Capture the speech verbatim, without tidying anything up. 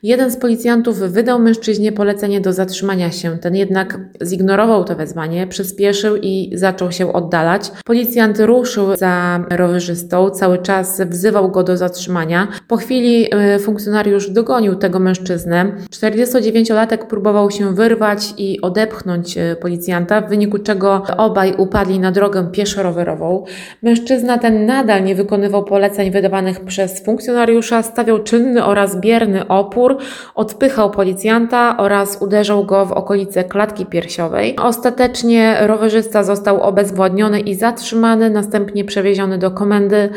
Jeden z policjantów wydał mężczyźnie polecenie do zatrzymania się. Ten jednak zignorował to wezwanie, przyspieszył i zaczął się oddalać. Policjant ruszył za rowerzystą, cały czas wzywał go do zatrzymania. Po chwili funkcjonariusz dogonił tego mężczyznę. czterdziestodziewięciolatek próbował się wyrwać i odepchnąć policjanta, w wyniku czego obaj upadli na drogę pieszo-rowerową. Mężczyzna ten nadal nie wykonywał poleceń wydawanych przez funkcjonariusza, stawiał czynny oraz bierny opór, odpychał policjanta oraz uderzał go w okolice klatki piersiowej. Ostatecznie rowerzysta został obezwładniony i zatrzymany, następnie przewieziony do komendy.